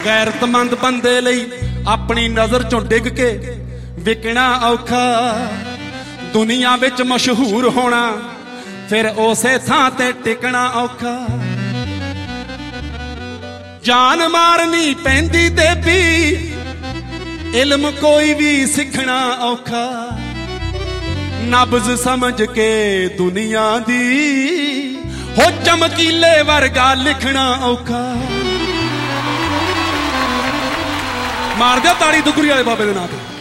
गैरतमंद बंदे लई अपनी नज़र चों डिग के विकना औखा, दुनिया विच मशहूर होना फिर उसे थां ते टिकना औखा। जान मारनी पैंदी ते भी इल्म कोई भी सिखना औखा, नब्ज़ समझ के दुनिया दी हो चमकीले वर्गा लिखना औखा। मार दे ताड़ी दुगरी वाले बाबे दे नाम ते।